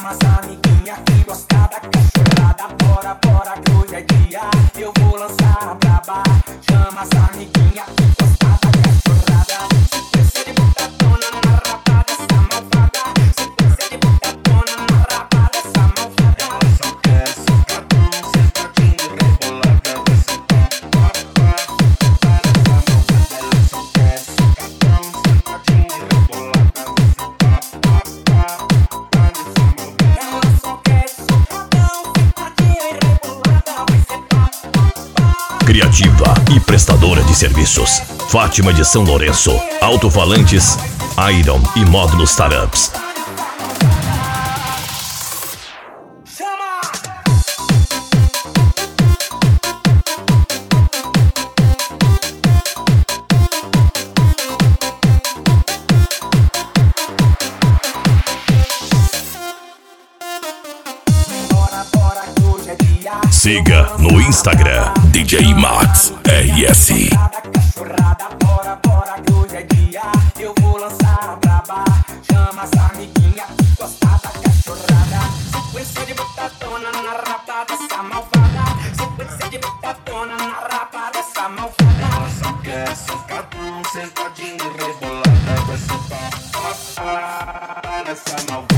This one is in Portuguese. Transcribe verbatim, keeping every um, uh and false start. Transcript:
Chama as amiguinha que gosta da cachorrada. Bora, bora que hoje é dia, eu vou lançar a braba. Chama as amiguinha que gosta da cachorrada. Sequência de botadona na rapa dessa malvada. Sequência de botadona na rapa dessa malvada. Ela só quer socadão, sentadinho, rebolada. Vai sentar, pá, pá, pá, nessa malvada. Ela só quer socadão, sentadinho, rebolada. Vai sentar, pá, pá, pá, nessa malvada. Ela só quer socadão, sentadinho e rebolada. Vai sentar, pá, pá. Criativa e prestadora de serviços Fátima de São Lourenço. Alto-falantes, Iron e módulos Startups. Siga no Instagram D J Max R S. Bora, bora que hoje é dia, eu vou lançar a braba. Chama as amiguinha que gosta da cachorrada. Sequência de botadona na rapa dessa malvada. Sequência de botadona na rapa dessa malvada. Ela só quer socadão, sentadinho, rebolada. Vai sentar, pá, pá, nessa malvada.